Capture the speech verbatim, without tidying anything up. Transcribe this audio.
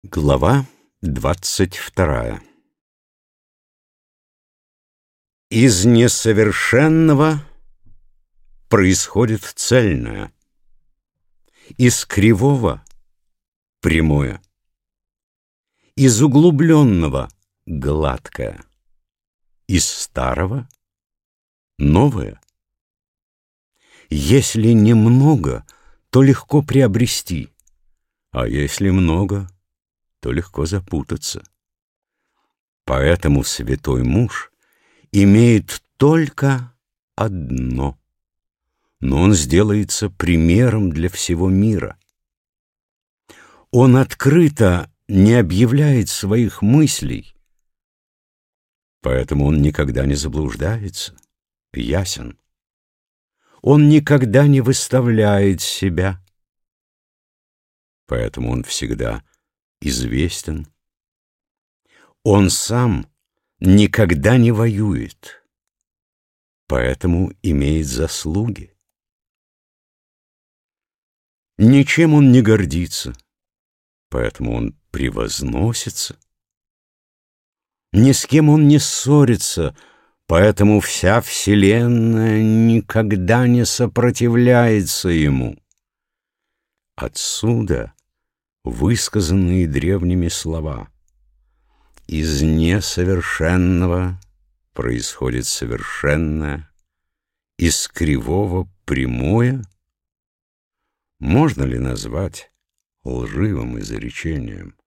Глава двадцать вторая. Из несовершенного происходит цельное, из кривого — прямое, из углубленного — гладкое, из старого — новое. Если немного, то легко приобрести, а если много — то легко запутаться. Поэтому святой муж имеет только одно, но он сделается примером для всего мира. Он открыто не объявляет своих мыслей, поэтому он никогда не заблуждается, ясен. Он никогда не выставляет себя, поэтому он всегда известен. Он сам никогда не воюет, поэтому имеет заслуги. Ничем он не гордится, поэтому он превозносится. Ни с кем он не ссорится, поэтому вся вселенная никогда не сопротивляется ему. Отсюда высказанные древними слова: из несовершенного происходит совершенное, из кривого — прямое. Можно ли назвать лживым изречением?